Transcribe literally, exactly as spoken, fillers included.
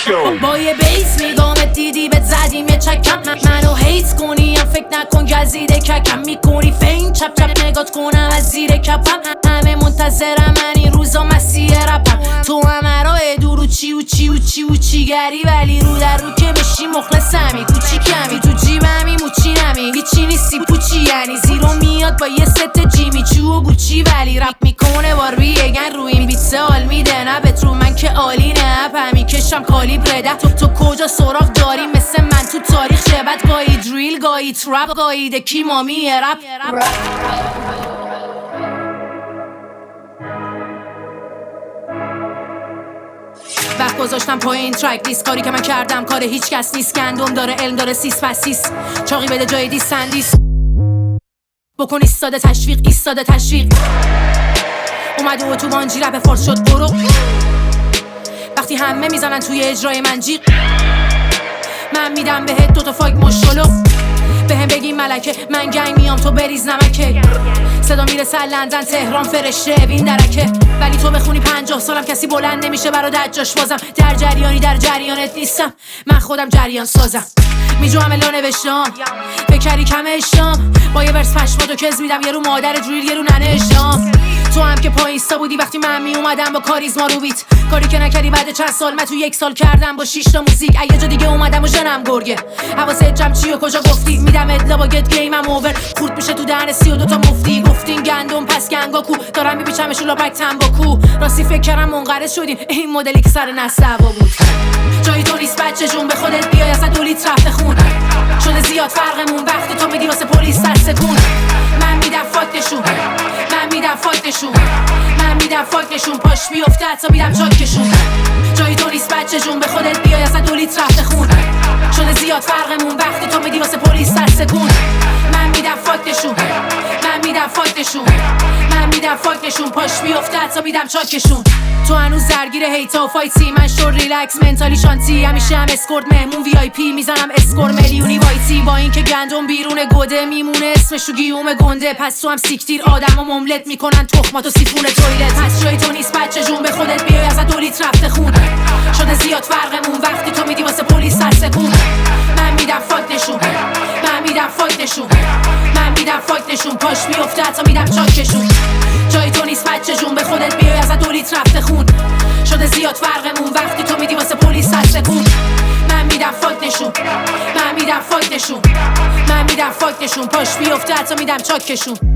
با یه بیس میگامت دیدی بهت زدیم یه چکم منو هیت کنی هم فکر نکن گزیده ککم میکنی فین چپ چپ نگات کنم از زیر کپم همه منتظرم من این روزا مسیح رپم تو همه را ادو رو چی و چی و چی و چی گری ولی رو در رو که بشی مخلصمی کوچی کمی تو جیبمی موچی نمی هیچی نیستی پوچی یعنی زیرو میاد با یه ست جیمی چو و گوچی ولی رپ میکنه باربی یگن رو این بیت سال میده نه بترو من که عالی نه پمی کشم کالی برده تو تو کجا سراغ داری مثل من تو تاریخ شبت گاهی دریل گاهی ترپ گاهی دکی مامی رپ وقت گذاشتم پایین ترک لیست کاری که من کردم کار هیچ کس نیست گندم داره علم داره سیس پسیس چاقی بده جای دیس سندیس بکن ایستاده تشویق ایستاده تشویق اومده و تو بانجی رپ فارس شد برو وقتی همه میزنن توی اجرای من جیغ من میدم بهت دوتا فاک مشلو به هم بگی ملکه من گنگ میام تو بریز نمکه صدا میرسه لندن تهران فرشته بین درکه ولی تو بخونی پنجاه سالم کسی بلند نمیشه برا دجاش بازم در جریانی در جریانت نیستم من خودم جریان سازم میجو همه نوشتم فکری کم اشتام با یه ورس پشماتو کز میدم یه رو مادر دریل یه رو ننه اشتام تو هم که پایستا بودی وقتی من می اومدم با کاریزما رو بیت کاری که نکردی بعد چند سال من تو یک سال کردم با شش تا موزیک یه جا دیگه اومدم و جنم گرگه حواست جمع چی و کجا گفتی میدم ادلا با گت گیمم اوور خورد میشه تو دهن سی و دو تا مفتی گفتین گندم پس گنگاکو دارم میپیچمش اون لاپک تنباکو راستی فکر کردم منقرض شدیم این مدلی که سر نستعوا بود جایی تو نیست بچه جون به خودت بیای اصلا دولیت رفته خون شده زیاد فرقمون وقتی تو میدی واسه پلیس سر سکون من میدم فاکتشون من میدم فاکتشون من میدم فاکتشون پاش بیفته حتی میدم چاکشون جایی تو نیست بچه جون به خودت بیای اصلا دولیت رفته خون شده زیاد فرقمون وقتی تو میدی واسه پلیس سر سکون من میدم فاکتشون من میدم فاکتشون من میدم فاکتشون پاش بیفته حتی میدم چاکشون تو هنوز درگیر هیتا و فایتی من شور ریلکس منتالی شانتی همیشه هم اسکورت مهمون وی آی پی میزنم اسکور میلیونی وایتی با اینکه گندم بیرون گوده میمونه اسمشو گیوم گنده پس تو هم سیکتیر آدم و مملت میکنن تخماتو سیفون تویلت پس جای تو نیست بچه جون به خودت بیای ازت دولیت رفته خون شده زیاد فرقمون وقتی تو میدی واسه پلیس سر سکون من میدم فاکتشون من میدم فاکتشون من میدم فاکتشون پاش بیفته حتی میدم چاکشون جای تو نیست بچه جون به خودت بیای ازت دولیت رفته خون شده زیاد فرقمون وقتی تو میدی واسه پلیس سر سکون من میدم فاکتشون من میدم فاکتشون من میدم فاکتشون پاش بیفته حتی میدم چاکشون